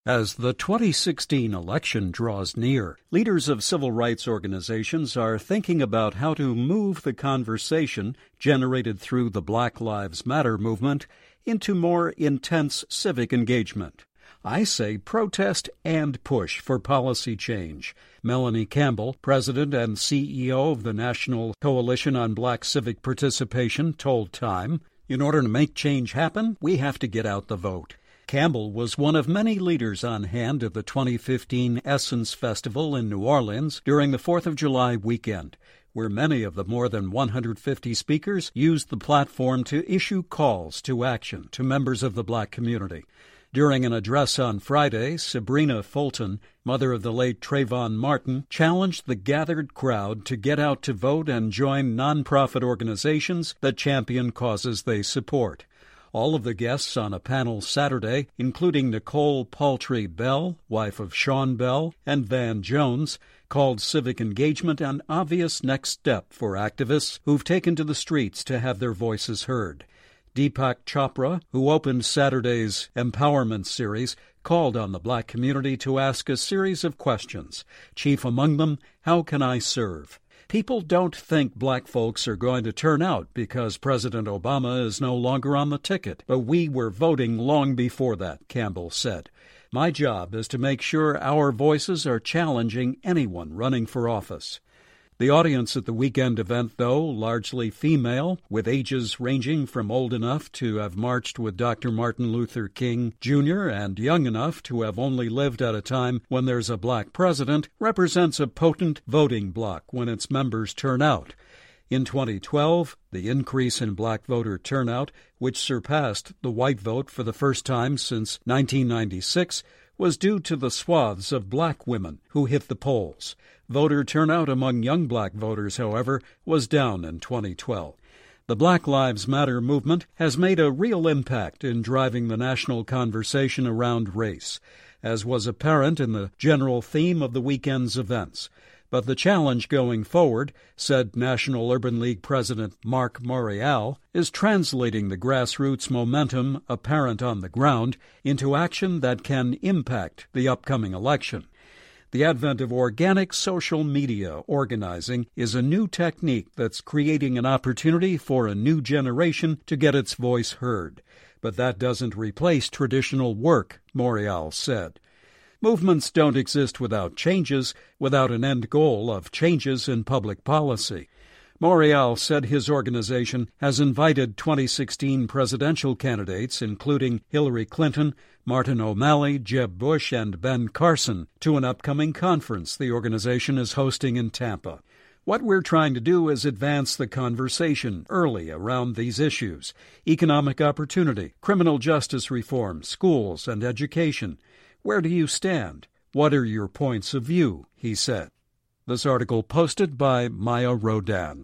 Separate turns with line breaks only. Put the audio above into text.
As the 2016 election draws near, leaders of civil rights organizations are thinking about how to move the conversation generated through the Black Lives Matter movement into more intense civic engagement. I say protest and push for policy change. Melanie Campbell, president and CEO of the National Coalition on Black Civic Participation, told Time, "In order to make change happen, we have to get out the vote." Campbell was one of many leaders on hand at the 2015 Essence Festival in New Orleans during the 4th of July weekend, where many of the more than 150 speakers used the platform to issue calls to action to members of the black community. During an address on Friday, Sabrina Fulton, mother of the late Trayvon Martin, challenged the gathered crowd to get out to vote and join nonprofit organizations that champion causes they support. All of the guests on a panel Saturday, including Nicole Paltry Bell, wife of Sean Bell, and Van Jones, called civic engagement an obvious next step for activists who've taken to the streets to have their voices heard. Deepak Chopra, who opened Saturday's Empowerment Series, called on the black community to ask a series of questions. Chief among them, how can I serve? People don't think black folks are going to turn out because President Obama is no longer on the ticket, but we were voting long before that, Campbell said. My job is to make sure our voices are challenging anyone running for office. The audience at the weekend event, though, largely female, with ages ranging from old enough to have marched with Dr. Martin Luther King Jr. and young enough to have only lived at a time when there's a black president, represents a potent voting bloc when its members turn out. In 2012, the increase in black voter turnout, which surpassed the white vote for the first time since 1996, was due to the swaths of black women who hit the polls. Voter turnout among young black voters, however, was down in 2012. The Black Lives Matter movement has made a real impact in driving the national conversation around race, as was apparent in the general theme of the weekend's events. But the challenge going forward, said National Urban League President Mark Morial, is translating the grassroots momentum apparent on the ground into action that can impact the upcoming election. The advent of organic social media organizing is a new technique that's creating an opportunity for a new generation to get its voice heard. But that doesn't replace traditional work, Morial said. Movements don't exist without changes, without an end goal of changes in public policy. Morial said his organization has invited 2016 presidential candidates, including Hillary Clinton, Martin O'Malley, Jeb Bush, and Ben Carson, to an upcoming conference the organization is hosting in Tampa. What we're trying to do is advance the conversation early around these issues: economic opportunity, criminal justice reform, schools, and education. Where do you stand? What are your points of view? He said. This article posted by Maya Rodan.